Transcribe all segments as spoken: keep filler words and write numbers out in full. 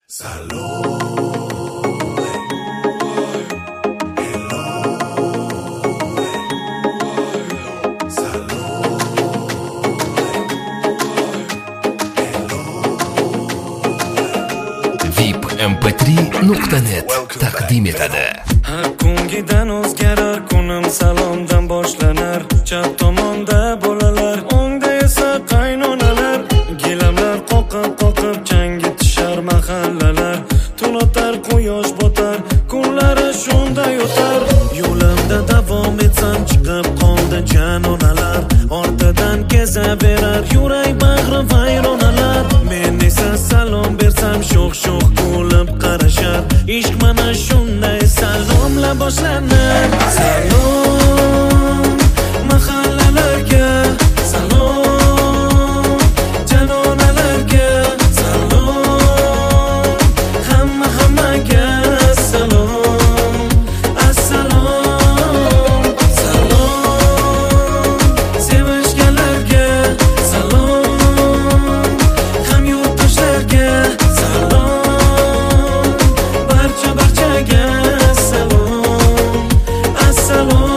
vip m p три nuqta net taqdim etadi. Har kungidan o'zgarar kunim salomdan boshlanар. Chap tomonda bolalar, o'ngda esa qaynonalar. Gilamlar qoqib qoqib changi tishar mahallalar. Tun o'tar quyosh botar, kunlari shunday o'tar. Yo'limda davom etsam chiqib qoldi janonalar. Ortidan kezaverar yurak bag'ri vayronalar. Men esa salom bersam sho'x-sho'x kulib qarashar. Ishq mana shunday salomla boshlanar. Salom mahallalarga, salom janonalarga, salom hamma hammaga, salom assalom, salom sevishganlarga, salom hamyurtdoshlarga, salom barcha barchaga, salom assalom.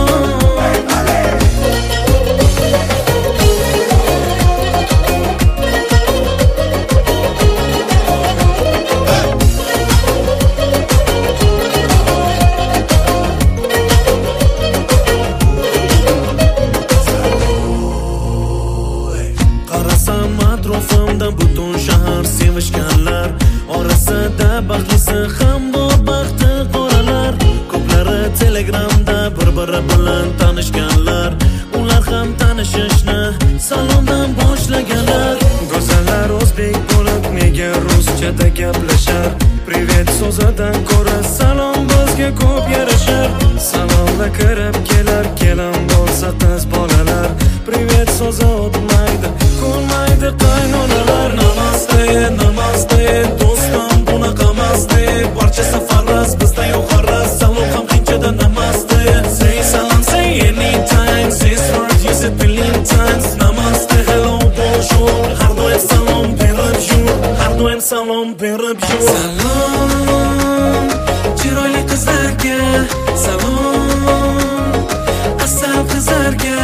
Qarasam atrofimda butun shahar sevishganlar, orasida baxtlisi ham bor baxti qoralar. Ko'plari telegramda bir-biri bilan tanishganlar, ular ham tanishishni salomdan boshlaganlar. Go'zallar o'zbek bo'lib nega ruschada gaplashar? Privet so'zidan ko'ra salom bizga ko'p yarashar. Salomla kirib kelar kelin bo'lsa qiz bolalar. Privet so'zi o'tmaydi, ko'rmaydi qaynonalar. Namaste, namaste, do'stim bunaqa maste. Barchasi faraz, bizda yo'q g'araz. Salom ham qanchada namaste. Say salam, say anytime. Say word, use it million times. Namaste, hello, bonjour. Har doim salom berib yur. Har doim salom berib yur. Salom chiroyli qizlarga, salom asal qizlarga,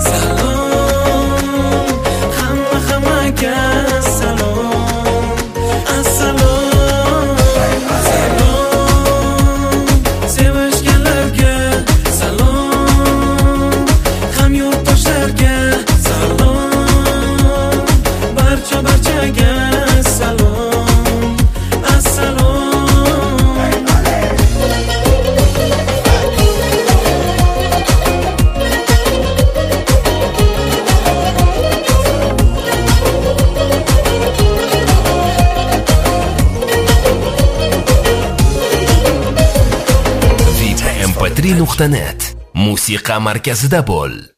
salom hamma hammaga, salom assalom, salom sevishganlarga, salom hamyurtdoshlarga, salom barcha barchaga, salom assalom. vip m p три nuqta net musiqa markazida bo'l.